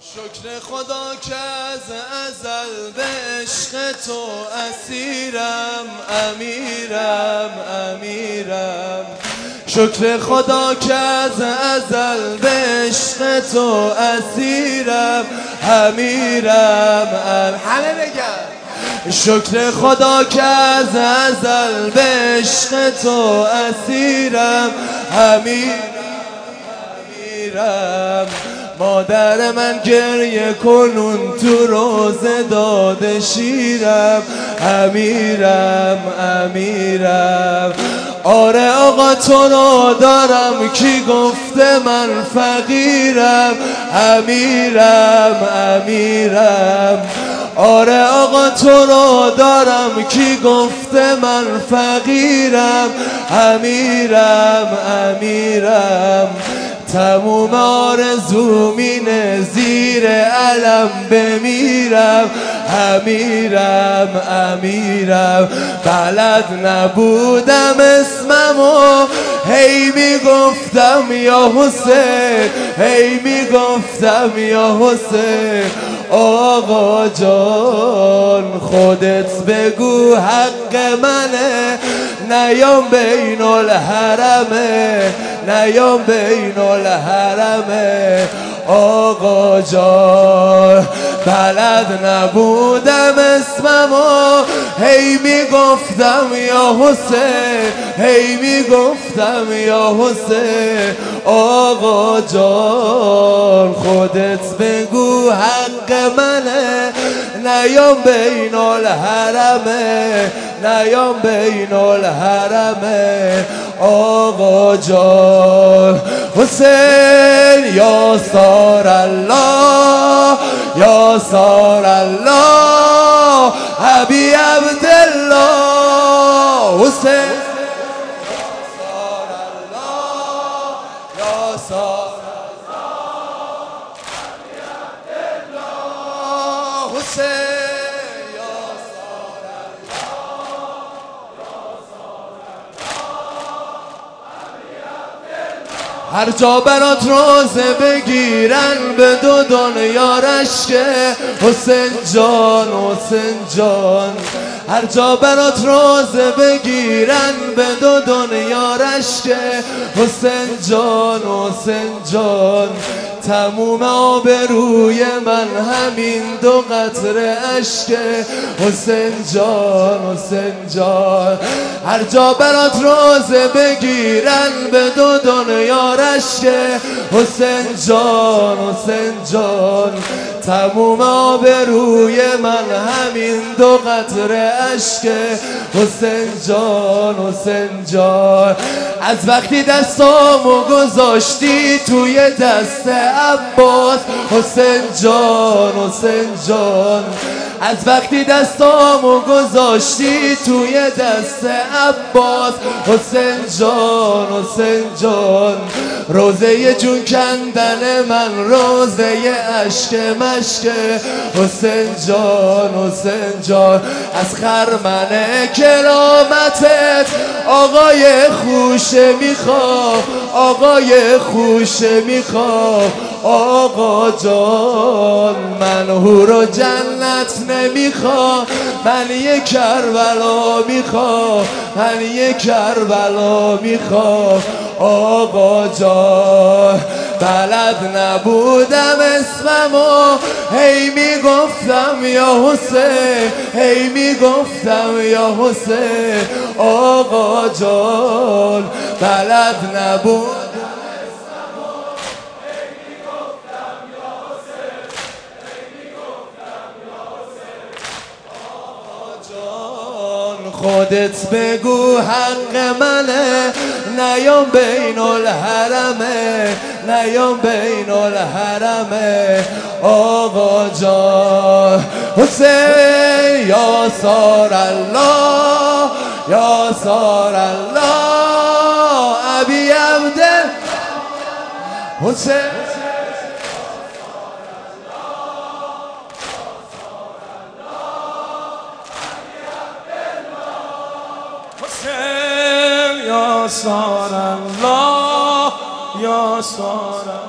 شکر خدا که از ازل به عشق تو اسیرم، امیرم امیرم. شکر خدا که از ازل به عشق تو اسیرم، امیرم همه بگن. شکر خدا که از ازل به عشق تو اسیرم، امیرم. مادر من گریه کنون تو روزه داده شیرم، امیرم امیرم. آره آقا تو رو دارم کی گفته من فقیرم، امیرم امیرم. آره آقا تو رو دارم کی گفته من فقیرم، امیرم امیرم. تموم آرزوم اینه زیر علم بمیرم، امیرم امیرم. بلد نبودم اسممو هی میگفتم یا حسین، هی میگفتم یا حسین. آقا جان خودت بگو حق منه، نیام بین الحرمه، نیام بین الحرمه. آقا جان بلد نبودم اسممو هی میگفتم یا حسین، هی میگفتم یا حسین. آقا جان خودت بگو حق منه، نیام بین الحرمه، نیام بین الحرمه. آقا جان حسین یا سار الله، یا سار الله، ابی عبدالله. حسین یا سار الله، یا سار الله، ابی عبدالله. حسین هر جا برات روزه بگیرن به دو دنیا رشکه، حسین جان حسین جان. هر جا برات روزه بگیرن به دو دنیا رشکه، حسین جان حسین جان. تموم آبروی من همین دو قطره اشکه، حسین جان حسین جان. هر جا برات روزه بگیرن به دو دنیا رشکه، حسین جان حسین جان. تموم آبروی من همین دو قطره اشکه، حسین جان حسین جان. از وقتی دستامو گذاشتی توی دست عباس، حسین جان حسین جان. از وقتی دستامو گذاشتی توی دست عباس، حسین جان حسین جان. روزه جون کندن من روزه اشک مشکه، حسین جان حسین جان. از خرمن کرامتت آقای خوشه میخوام، آقای خوشه میخوام. آقا جان من هور و جنت نمیخوام، من یک کربلا میخوام، من یک کربلا میخوام. آقا جان بلد نبودم اسممو هی میگفتم یا حسین، هی میگفتم یا حسین. آقا جان بلد نبودم خودت بگو حق منه، نیام بین الحرمه، نیام بین الحرمه. آقا جان حسین یا سار الله، یا سار الله، ابی عبدالله. حسین یا سار الله، یا سار الله.